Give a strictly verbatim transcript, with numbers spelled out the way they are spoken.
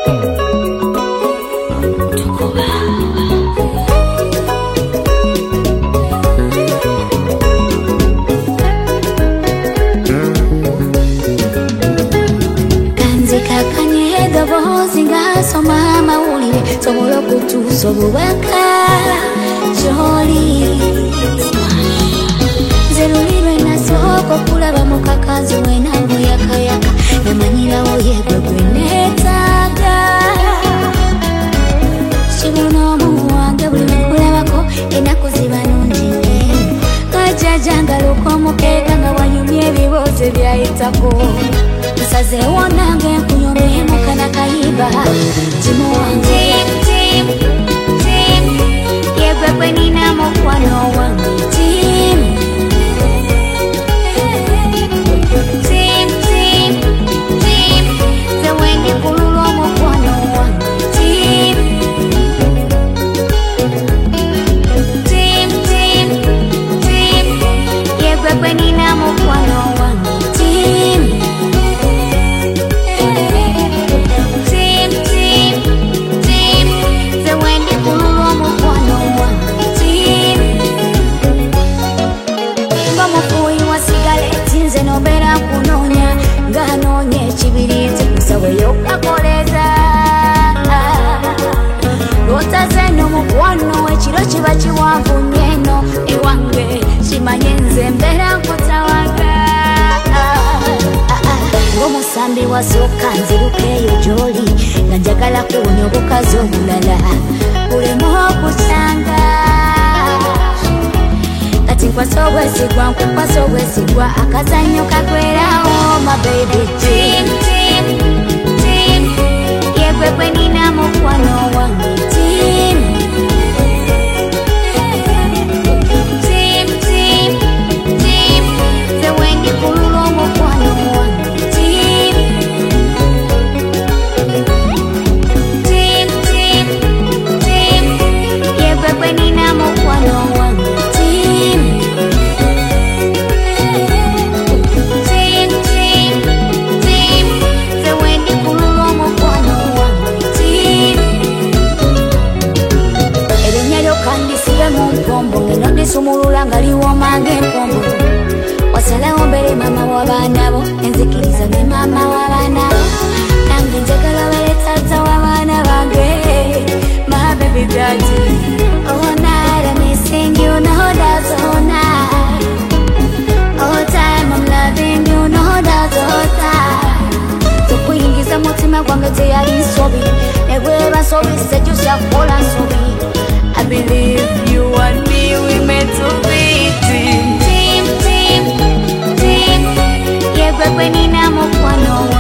Soma mawulire sobola okutusobowaka joli zerulirwe nasoko kulaba mukakazi wena muyakayaka namanyirawo yegwe gwenetaga kibuno muwange buli wekulabako enaku ziba nungi kajajangala okwomukeka nga wanyumya ebibuuzo byayitako nsazeewo nange nkunyomye mukana kayiba timu wange tim tim yegwe gwe nina mukwano wange tim tim tim tim ze wendi kulula omukwano wange tim tim tim tim yegwe gwe nina mukwano wange tim nobera kunonya nganonye ekibirizi kusaweyo kakoleza lotazeno mukwano ekiro kiba kiwanvu nyeno ewange kimanye nze mbera nkutawaga ng'omusambi wasooka nzirukeeyo gy'oli nga njagala kuwonya obukazi obulala bulemu okukyanga Nkwasa obwesigwa, nkwasa obwesigwa akazanyo kagwerawo my baby tim tim tim yegwe gwe nina mukwano wange tim tim tim tim ze wendi kulula omukwano wange tim tim tim tim yegwe gwe nina mukwano wange tim Sumulula ngaliwo mange mpombo wasalawo mbere mama w'abaana bo enzikiriza ne mama w'abaana bo nange njagala wale tata w'abaana bange my baby daddy all night I'm missing you no doubt all night all time I'm loving you no doubt all time tukuyingiza mutima gwange teyali nsobi negwe bansobi sejusya kukola nsobi I believe you and me, we meant to be team. Team, team, team. Yegwe gwe nina mukwano